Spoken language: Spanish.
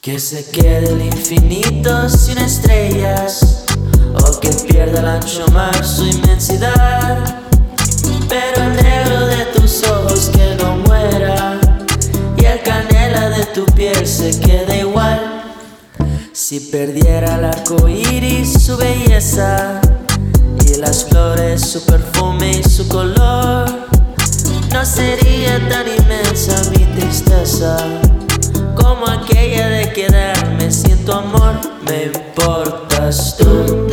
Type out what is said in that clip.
Que se quede el infinito sin estrellas, o que pierda el ancho mar su inmensidad. Pero el negro de tus ojos que no muera, y el canela de tu piel se quede igual. Si perdiera el arco iris su belleza, y las flores su perfume y su color, no sería tan inmensa mi tristeza como aquella de quedarme sin tu amor. Me importas tú.